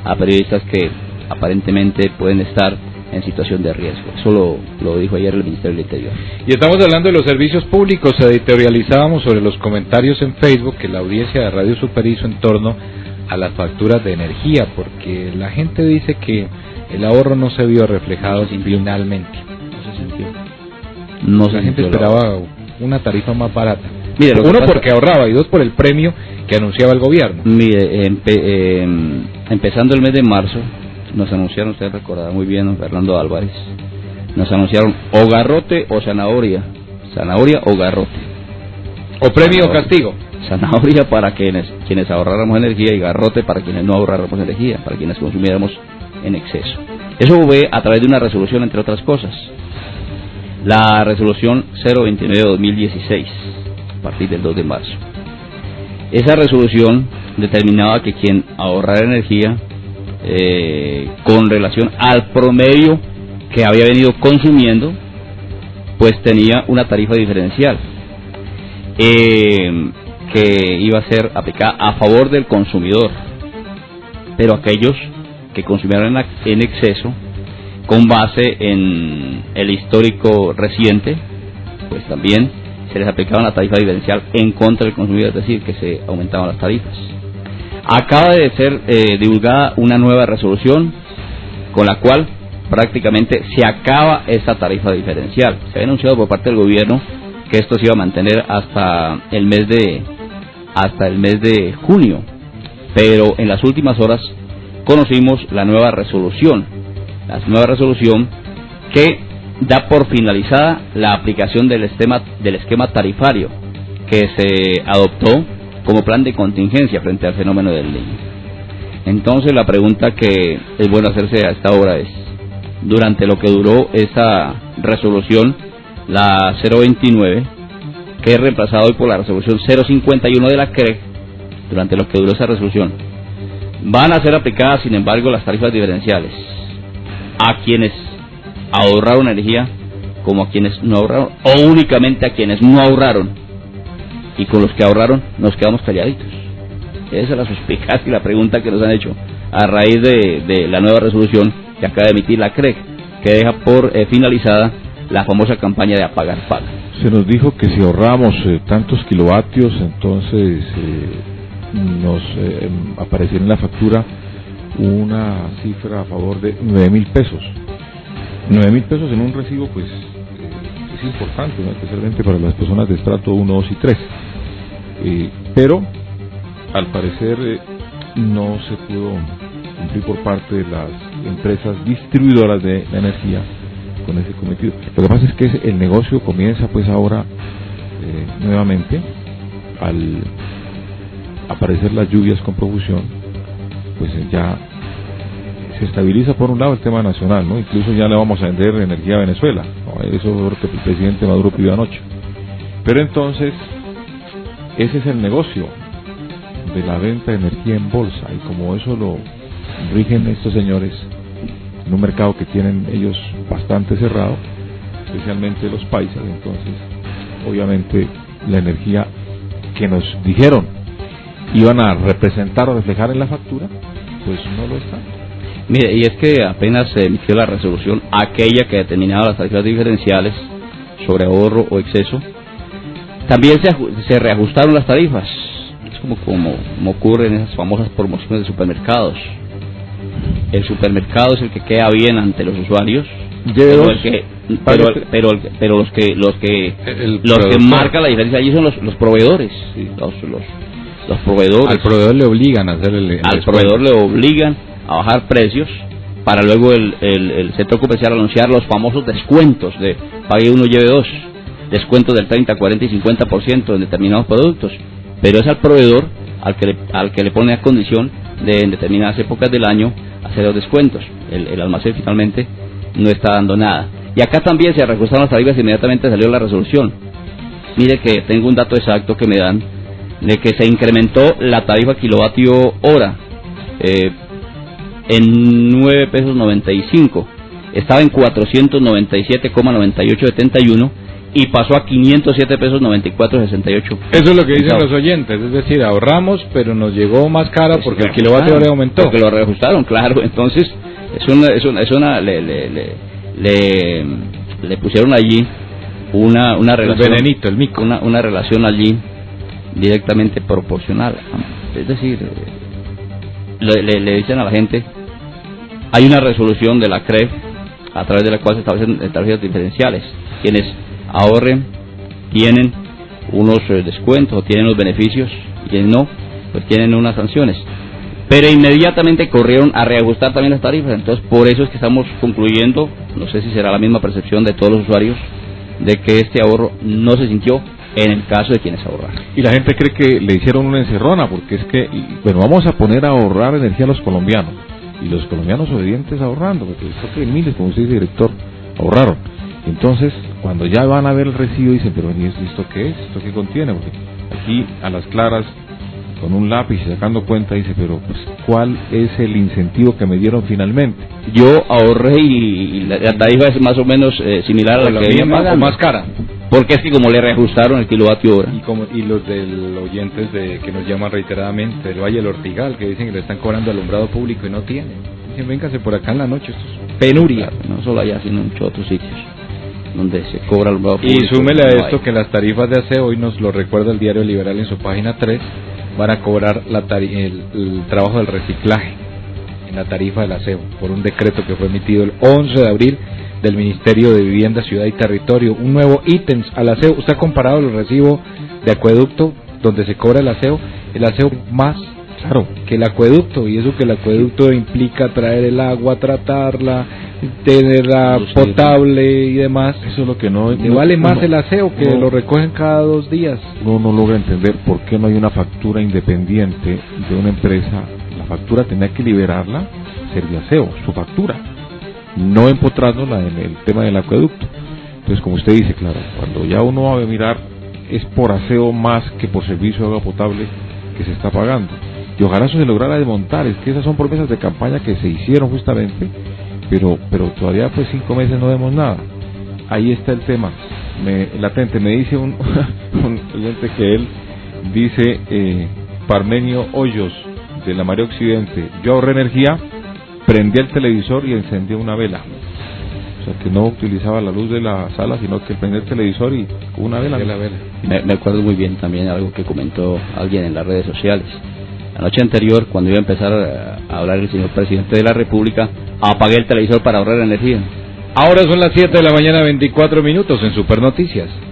a periodistas que aparentemente pueden estar en situación de riesgo. Eso lo dijo ayer el Ministerio del Interior. Y estamos hablando de los servicios públicos. Editorializábamos sobre los comentarios en Facebook que la audiencia de Radio Super hizo en torno a las facturas de energía, porque la gente dice que el ahorro no se vio reflejado finalmente. La gente esperaba una tarifa más barata. Mire, uno, porque ahorraba, y dos, por el premio que anunciaba el gobierno. Mire, empezando el mes de marzo, nos anunciaron, usted recordará muy bien, Fernando Álvarez, nos anunciaron o garrote o zanahoria o garrote. O premio o castigo. Zanahoria para quienes ahorráramos energía y garrote para quienes no ahorráramos energía, para quienes consumiéramos en exceso. Eso fue a través de una resolución, entre otras cosas. La resolución 029 de 2016, a partir del 2 de marzo. Esa resolución determinaba que quien ahorrara energía con relación al promedio que había venido consumiendo, pues tenía una tarifa diferencial que iba a ser aplicada a favor del consumidor, pero aquellos que consumieran en exceso, con base en el histórico reciente, pues también se les aplicaba una tarifa diferencial en contra del consumidor, es decir, que se aumentaban las tarifas. Acaba de ser divulgada una nueva resolución con la cual prácticamente se acaba esta tarifa diferencial. Se había anunciado por parte del gobierno que esto se iba a mantener hasta el mes de junio, pero en las últimas horas conocimos la nueva resolución que da por finalizada la aplicación del esquema tarifario que se adoptó como plan de contingencia frente al fenómeno del Niño. Entonces la pregunta que es bueno hacerse a esta hora es, durante lo que duró esta resolución, la 029, que es reemplazada hoy por la resolución 051 de la CREG, durante lo que duró esa resolución, van a ser aplicadas, sin embargo, las tarifas diferenciales a quienes ahorraron energía como a quienes no ahorraron, o únicamente a quienes no ahorraron, y con los que ahorraron nos quedamos calladitos. Esa es la suspicacia y la pregunta que nos han hecho a raíz de la nueva resolución que acaba de emitir la CREG, que deja por finalizada la famosa campaña de apagar paga. Se nos dijo que si ahorramos tantos kilovatios, entonces nos aparecería en la factura una cifra a favor de 9.000 pesos. 9.000 pesos en un recibo, pues es importante, ¿no? Especialmente para las personas de estrato 1, 2 y 3. Pero al parecer no se pudo cumplir por parte de las empresas distribuidoras de la energía con ese cometido. Lo que pasa es que el negocio comienza pues ahora nuevamente, al aparecer las lluvias con profusión, pues ya se estabiliza por un lado el tema nacional, ¿no? Incluso ya le vamos a vender energía a Venezuela, ¿no? Eso es lo que el presidente Maduro pidió anoche. Pero entonces ese es el negocio de la venta de energía en bolsa, y como eso lo rigen estos señores en un mercado que tienen ellos bastante cerrado, especialmente los paisas, entonces obviamente la energía que nos dijeron iban a representar o reflejar en la factura, pues no lo está. Mire, y es que apenas se emitió la resolución, aquella que determinaba las tarifas diferenciales sobre ahorro o exceso, también se reajustaron las tarifas. Es como ocurre en esas famosas promociones de supermercados. El supermercado es el que queda bien ante los usuarios, pero los que marcan la diferencia allí son los proveedores, ¿sí? los proveedores. Al proveedor le obligan a hacer al proveedor le obligan a bajar precios para luego el centro comercial anunciar los famosos descuentos de pague uno lleve dos, descuentos del 30, 40 y 50% en determinados productos, pero es al proveedor al que le pone a condición de en determinadas épocas del año hacer los descuentos. El almacén finalmente no está dando nada. Y acá también se reajustaron las tarifas, inmediatamente salió la resolución. Mire que tengo un dato exacto que me dan de que se incrementó la tarifa kilovatio hora en 9 pesos 95, estaba en 497,9871 y pasó a 507 pesos 94.68. Eso es lo que dicen los oyentes, es decir, ahorramos, pero nos llegó más cara porque el kilovatio hora aumentó. Porque lo reajustaron, claro. Entonces, le pusieron allí una relación, el venenito, el mico, una relación allí directamente proporcional. Es decir, le dicen a la gente, hay una resolución de la CREF a través de la cual se establecen tarifas diferenciales. Quienes ahorren tienen unos descuentos, tienen los beneficios, y quienes no, pues tienen unas sanciones. Pero inmediatamente corrieron a reajustar también las tarifas. Entonces, por eso es que estamos concluyendo, no sé si será la misma percepción de todos los usuarios, de que este ahorro no se sintió en el caso de quienes ahorran. Y la gente cree que le hicieron una encerrona, porque es que, bueno, vamos a poner a ahorrar energía a los colombianos, y los colombianos obedientes ahorrando, porque creo que miles, como usted dice, director, ahorraron. Entonces, cuando ya van a ver el recibo, dicen, pero ¿y esto qué es? ¿Esto qué contiene? Porque aquí, a las claras, con un lápiz sacando cuenta, dice, pero pues, ¿cuál es el incentivo que me dieron finalmente? Yo ahorré y la tarifa es más o menos similar a la que venía pagando, o más cara. Porque es que como le reajustaron el kilovatio hora. Y los del oyentes que nos llaman reiteradamente del Valle del Ortigal, que dicen que le están cobrando alumbrado público y no tienen. Dicen, véngase por acá en la noche, esto es penuria. Claro, no solo allá, sino en muchos otros sitios donde se cobra alumbrado público. Y súmele a esto que las tarifas de aseo, hoy nos lo recuerda el Diario Liberal en su página 3, van a cobrar el trabajo del reciclaje en la tarifa del aseo, por un decreto que fue emitido el 11 de abril del Ministerio de Vivienda, Ciudad y Territorio, un nuevo ítem al aseo. Usted ha comparado el recibo de acueducto, donde se cobra el aseo más caro que el acueducto, y eso que el acueducto implica traer el agua, tratarla, tenerla potable y demás. Eso es lo que no vale más el aseo, que lo recogen cada 2 días. Uno no logra entender por qué no hay una factura independiente de una empresa. La factura tenía que liberarla, ser de aseo, su factura, no empotrándola en el tema del acueducto. Entonces, como usted dice, claro, cuando ya uno va a mirar, es por aseo más que por servicio de agua potable que se está pagando. Y ojalá eso se lograra desmontar. Es que esas son promesas de campaña que se hicieron justamente, pero todavía pues 5 meses no vemos nada. Ahí está el tema latente. Me dice un oyente que él dice, Parmenio Hoyos de la Marea Occidente, yo ahorré energía, prendí el televisor y encendí una vela. O sea, que no utilizaba la luz de la sala, sino que prendí el televisor y una vela. Me acuerdo muy bien también algo que comentó alguien en las redes sociales. La noche anterior, cuando iba a empezar a hablar el señor presidente de la República, apagué el televisor para ahorrar energía. Ahora son las 7 de la mañana, 24 minutos en Super Noticias.